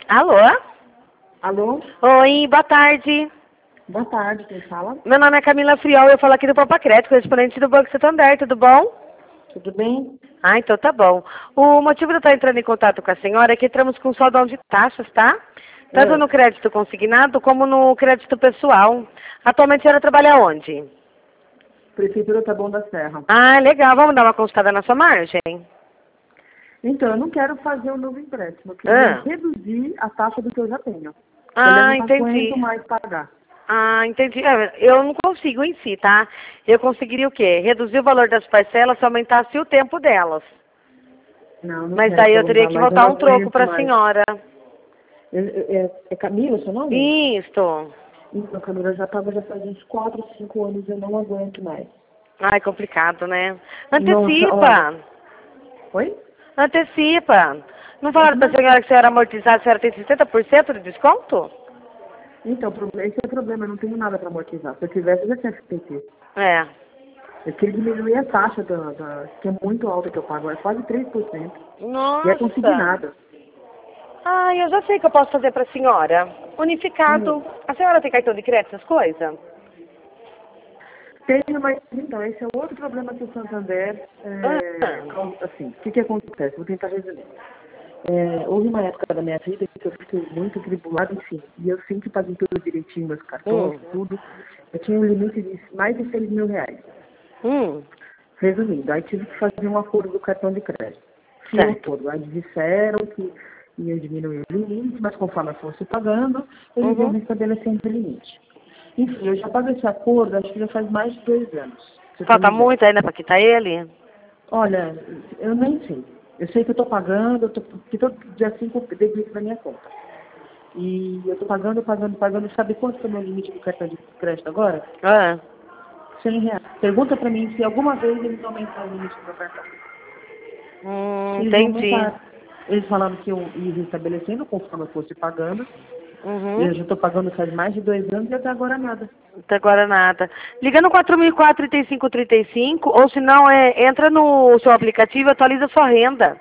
Alô? Alô? Oi, boa tarde. Boa tarde, quem fala? Meu nome é Camila Friol, eu falo aqui do Papacrédito, correspondente do Banco Santander, tudo bom? Tudo bem? Ah, então tá bom. O motivo de eu estar entrando em contato com a senhora é que entramos com saldão de taxas, tá? Tanto no crédito consignado como no crédito pessoal. Atualmente a senhora trabalha onde? Prefeitura Taboão da Serra. Ah, legal. Vamos dar uma consultada na sua margem? Então, eu não quero fazer um novo empréstimo. Eu queria Ah, reduzir a taxa do que eu já tenho. Eu ah não entendi. aguento mais pagar. Ah, entendi. Eu não consigo em si, tá? Eu conseguiria o quê? Reduzir o valor das parcelas se aumentasse o tempo delas. Não, não Mas quero daí eu teria prolongar que mais. Eu voltar não um troco aguento para a mais. senhora. É Camila o seu nome? Isto. Então, Camila, eu já pago já faz uns 4, 5 anos. Eu não aguento mais. Ai, complicado, né? Nossa, olha. Antecipa. Oi? Antecipa. Não falaram para a Mas, senhora que a senhora amortizar, a senhora tem 60% de desconto? então, esse é o problema. Eu não tenho nada para amortizar. Se eu tivesse, eu já tinha feito isso. É. Eu queria diminuir a taxa, que é muito alta que eu pago. É quase 3%. E é Nossa. consignado. Ai, eu já sei o que eu posso fazer para a senhora. Hum. Unificado. A senhora tem cartão de crédito, essas coisas? Tenho, mas então, esse é outro problema que o Santander, Ah. assim, o que acontece? Vou tentar resumir. Houve uma época da minha vida que eu fiquei muito atribulada, enfim, e eu sempre paguei tudo direitinho, meus cartões, Hum. tudo. Eu tinha um limite de mais de 6 mil reais. Hum. Resumindo, aí tive que fazer um acordo do cartão de crédito. Fiz um Certo. acordo. Aí disseram que iam diminuir o limite, mas conforme eu fosse pagando, eles iam Uhum. restabelecendo o limite. Enfim, eu já pago esse acordo, acho que já faz mais de 2 anos, pra você ter uma Falta ideia. muito ainda para quitar ele? Olha, eu nem sei. Eu sei que eu estou pagando, porque todo dia 5 eu debito na minha conta. E eu estou pagando, pagando, pagando. Sabe quanto é o meu limite do cartão de crédito agora? Ah. 100 reais. Pergunta para mim se alguma vez eles aumentaram o limite do meu cartão. Eles não Entendi. aumentaram. Eles falaram que eu ia restabelecendo conforme eu fosse pagando. Uhum. Eu já estou pagando faz mais de 2 anos e até agora nada. Até agora nada. Liga no 4004-3535, ou se não, entra no seu aplicativo e atualiza a sua renda.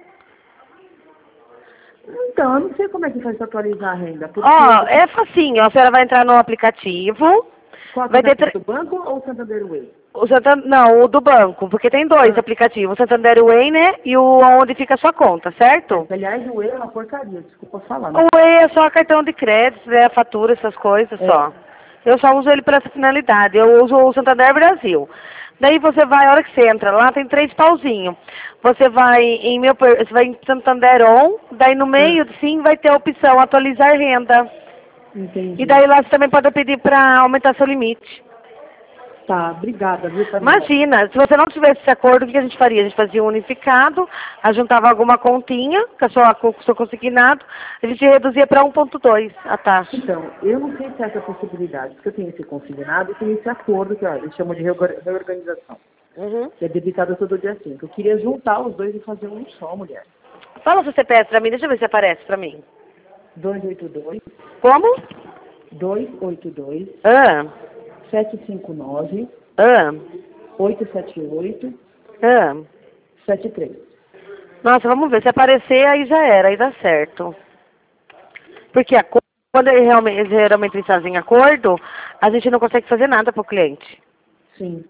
Então, eu não sei como é que faz para atualizar a renda, porque Ó, é facinho. A senhora vai entrar no aplicativo, qual vai ter... aplicativo do banco ou Santander Way? O Santander, não, o do banco, porque tem dois Ah, aplicativos, o Santander Way, né, e o onde fica a sua conta, certo? aliás, o Way é uma porcaria, desculpa falar, O mas Way é só cartão de crédito, né, fatura, essas coisas só. é. Eu só uso ele para essa finalidade, eu uso o Santander Brasil. Daí você vai, a hora que você entra lá, tem 3 pauzinhos. Você vai você vai em Santander On, daí no Ah, meio, sim, vai ter a opção atualizar renda. E entendi. daí lá você também pode pedir para aumentar seu limite. Tá, obrigada, viu, Camila? Imagina, se você não tivesse esse acordo, o que a gente faria? A gente fazia um unificado, juntava alguma continha com o seu consignado, a gente reduzia para 1,2 a taxa. Então, eu não sei se é essa possibilidade, porque eu tenho esse consignado e tenho esse acordo que ó, eles chamam de reorganização, Uhum. que é debitado todo dia 5. Eu queria juntar os dois e fazer um só, mulher. Fala o seu CPF para mim, deixa eu ver se aparece para mim. 282 Como? 282 Ah, 759 ah, 878 ah. 73. Nossa, vamos ver, se aparecer aí já era, aí dá certo. Porque quando eles geralmente eles fazem acordo, a gente não consegue fazer nada pro cliente. Sim.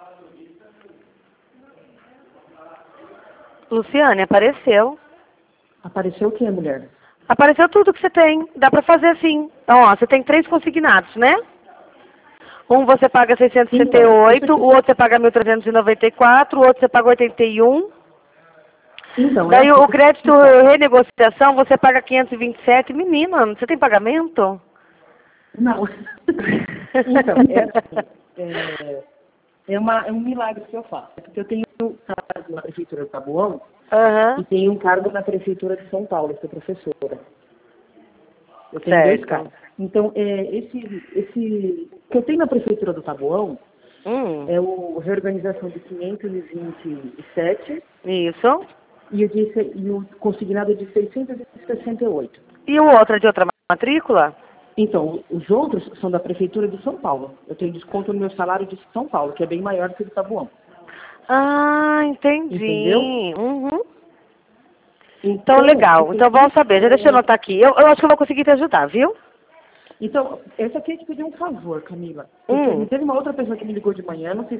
Luciane, apareceu. Apareceu o que, mulher? Apareceu tudo que você tem. Dá pra fazer assim. Então, ó, você tem 3 consignados, né? Um você paga Então, deixa eu 668, o te... outro você paga 1.394, o outro você paga 81. Então, é Daí assim, o deixa eu te crédito explicar. renegociação você paga 527. Menina, você tem pagamento? Não. Então, é assim, é um milagre que eu faço. É porque eu tenho um cargo na Prefeitura de Taboão e Aham, tenho um cargo na Prefeitura de São Paulo, eu sou professora. Eu tenho 2 certo. cargos. Então, esse que eu tenho na Prefeitura do Taboão Hum, é o reorganização de 527 isso. e o consignado de 668. E o outro é de outra matrícula? Então, os outros são da Prefeitura de São Paulo. Eu tenho desconto no meu salário de São Paulo, que é bem maior do que o do Taboão. Ah, Entendeu? entendi. Uhum. Então, legal. Então, vamos saber. Já deixa eu anotar aqui. Eu acho que eu vou conseguir te ajudar, viu? Então, eu só queria te pedir um favor, Camila. Porque teve uma outra pessoa que me ligou de manhã, não sei